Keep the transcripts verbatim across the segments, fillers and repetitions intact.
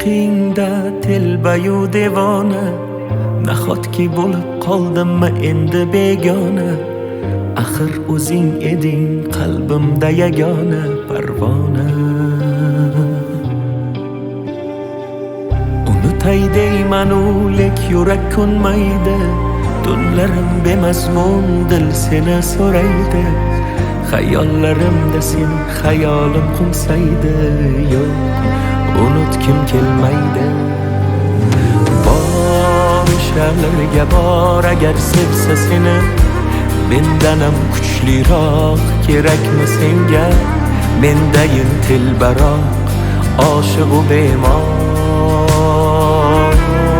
ishqingda telbayu devona, nahotki bo'lib qoldimmi endi begona. Axir o'zing eding qalbimda yagona parvona. Unutay deymanu lek yurak ko'nmaydi, tunlarim bemazmun dil seni so'raydi. Xayollarimda sen xayolim qo'msaydi, yo'q unutkim kelmaydi. Bor o'shalarga bor agar sevsa seni, mendanam kuchliroq kerakmi senga? Mendayin telbaroq oshiq u bemor.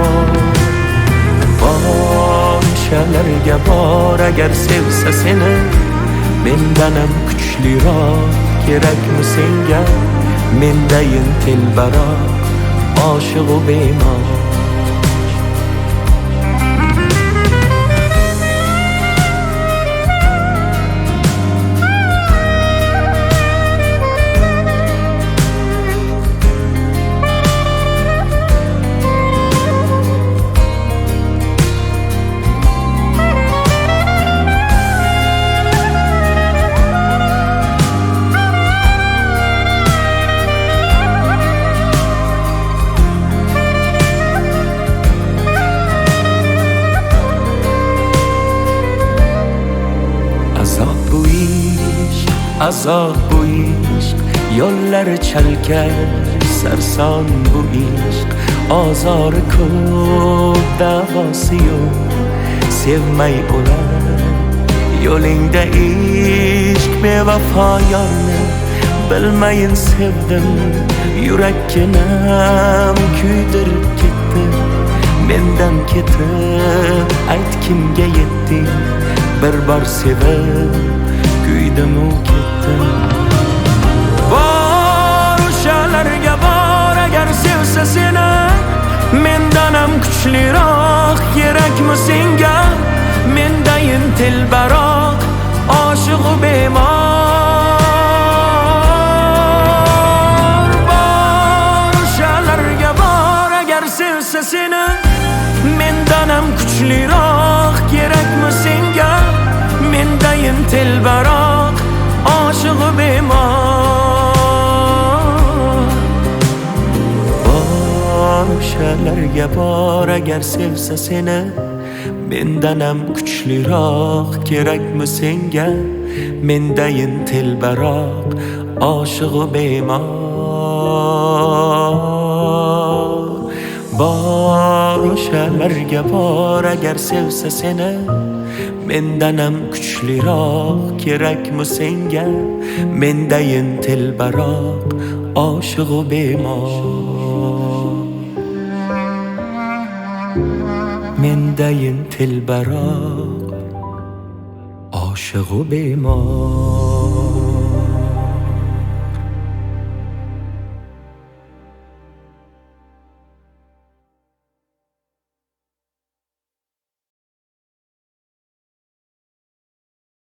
Bor o'shalarga bor agar sevsa seni, mendanam kuchliroq kerakmi senga? Mendayin telbaroq oshiq u bemor. Azob bu ishq, azob bu ishq, yo'llari chalkash sarson bu ishq. Ozori ko'p, davosi yo'q, sevmay o'lar yo'lingda ishq. Bevafo yorni bilmayin sevdim, yurakkinam kuydirib ketdi. Mendan ketib ayt kimga yetding? Bir bor sevib kuydim-u ketdim. Bor o'shalarga bor agar sevsa seni, mendanam kuchliroq kerakmi senga? Mendayin telbaroq oshiq u bemor. Bor o'shalarga bor agar sevsa seni, mendanam kuchliroq kerakmi senga? Mendayin telbaroq oshiq u bemor. Bor o'shalarga bor agar sevsa seni, mendanam kuchliroq kerakmi senga? Mendayin telbaroq oshiq u bemor. Bor o'shalarga bor agar sevsa seni, mendanam kuchliroq kerakmi senga? Mendayin telbaroq oshiq u bemor. Mendayin telbaroq oshiq u bemor.